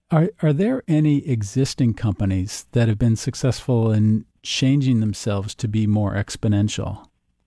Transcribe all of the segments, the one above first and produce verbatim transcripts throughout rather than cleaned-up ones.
Are are there any existing companies that have been successful in changing themselves to be more exponential?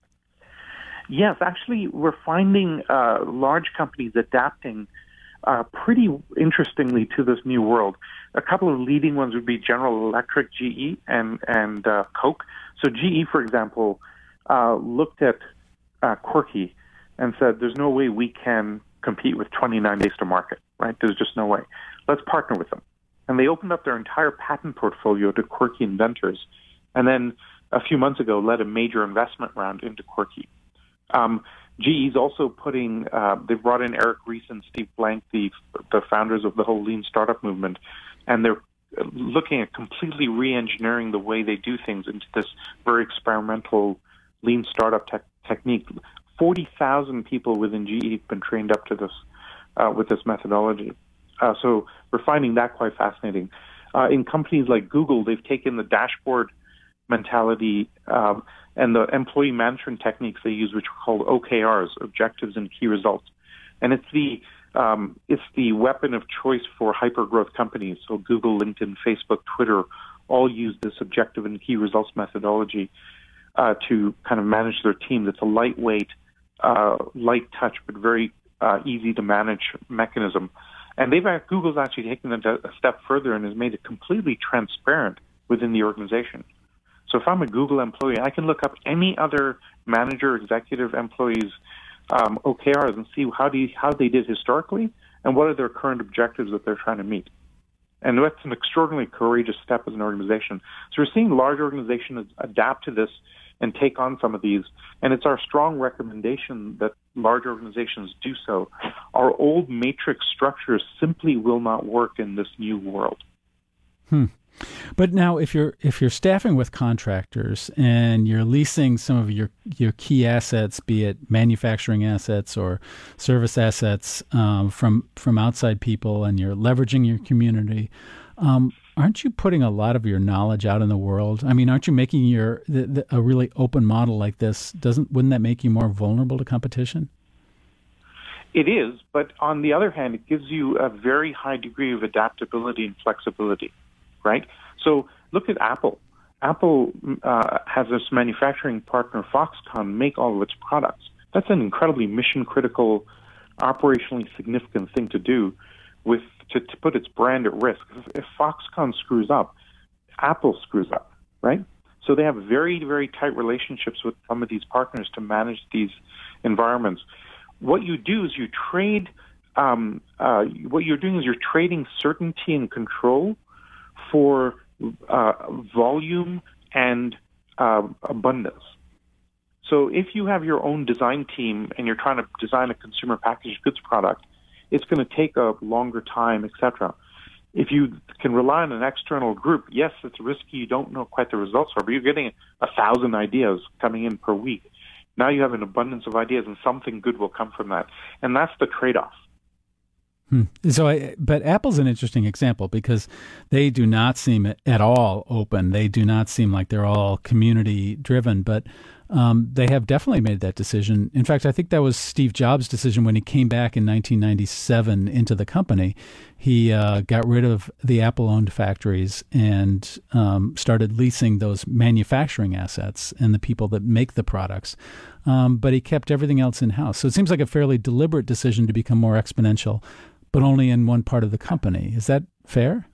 Yes, actually, we're finding uh, large companies adapting uh, pretty interestingly to this new world. A couple of leading ones would be General Electric, G E, and and uh, Coke. So G E, for example, uh, looked at uh, Quirky and said, "There's no way we can compete with twenty-nine days to market. Right? There's just no way. Let's partner with them." And they opened up their entire patent portfolio to Quirky inventors, and then a few months ago led a major investment round into Quirky. Um, G E's also putting, uh, they've brought in Eric Ries and Steve Blank, the the founders of the whole lean startup movement, and they're looking at completely re-engineering the way they do things into this very experimental lean startup te- technique. forty thousand people within G E have been trained up to this, uh, with this methodology. Uh, so we're finding that quite fascinating. Uh, in companies like Google, they've taken the dashboard mentality um, and the employee management techniques they use, which are called O K Rs, objectives and key results. And it's the um, it's the weapon of choice for hyper-growth companies. So Google, LinkedIn, Facebook, Twitter all use this objective and key results methodology uh, to kind of manage their team. It's a lightweight, uh, light touch, but very uh, easy to manage mechanism. And they've Google's actually taken it a step further and has made it completely transparent within the organization. So if I'm a Google employee, I can look up any other manager, executive, employees' um, O K Rs and see how do you, how they did historically and what are their current objectives that they're trying to meet. And that's an extraordinarily courageous step as an organization. So we're seeing large organizations adapt to this and take on some of these. And it's our strong recommendation that large organizations do so. Our old matrix structures simply will not work in this new world. Hmm. But now, if you're if you're staffing with contractors and you're leasing some of your, your key assets, be it manufacturing assets or service assets um, from from outside people, and you're leveraging your community, um, aren't you putting a lot of your knowledge out in the world? I mean, aren't you making your the, the, a really open model like this? Doesn't wouldn't that make you more vulnerable to competition? It is, but on the other hand, it gives you a very high degree of adaptability and flexibility. Right? So look at Apple. Apple uh, has this manufacturing partner, Foxconn, make all of its products. That's an incredibly mission-critical, operationally significant thing to do with to, to put its brand at risk. If, if Foxconn screws up, Apple screws up, right? So they have very, very tight relationships with some of these partners to manage these environments. What you do is you trade, um, uh, what you're doing is you're trading certainty and control for uh, volume and uh, abundance. So if you have your own design team and you're trying to design a consumer packaged goods product, it's going to take a longer time, et cetera. If you can rely on an external group, yes, it's risky. You don't know quite the results are, but you're getting a thousand ideas coming in per week. Now you have an abundance of ideas, and something good will come from that. And that's the trade-off. Hmm. So, I, but Apple's an interesting example because they do not seem at all open. They do not seem like they're all community driven, but um, they have definitely made that decision. In fact, I think that was Steve Jobs' decision when he came back in nineteen ninety-seven into the company. He uh, got rid of the Apple-owned factories and um, started leasing those manufacturing assets and the people that make the products. Um, but he kept everything else in-house. So it seems like a fairly deliberate decision to become more exponential, but only in one part of the company. Is that fair?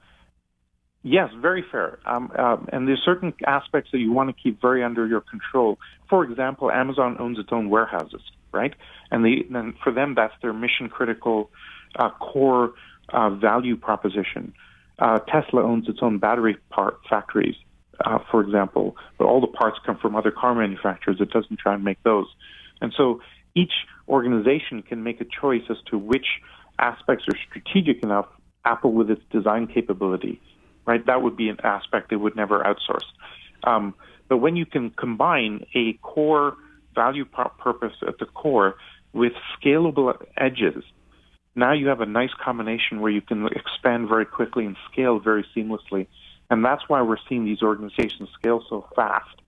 Yes, very fair. Um, uh, and there's certain aspects that you want to keep very under your control. For example, Amazon owns its own warehouses, right? And, they, and for them, that's their mission-critical uh, core uh, value proposition. Uh, Tesla owns its own battery part factories, uh, for example, but all the parts come from other car manufacturers. It doesn't try and make those. And so each organization can make a choice as to which aspects are strategic enough. Apple with its design capability, right? That would be an aspect they would never outsource. Um, but when you can combine a core value purpose at the core with scalable edges, now you have a nice combination where you can expand very quickly and scale very seamlessly. And that's why we're seeing these organizations scale so fast.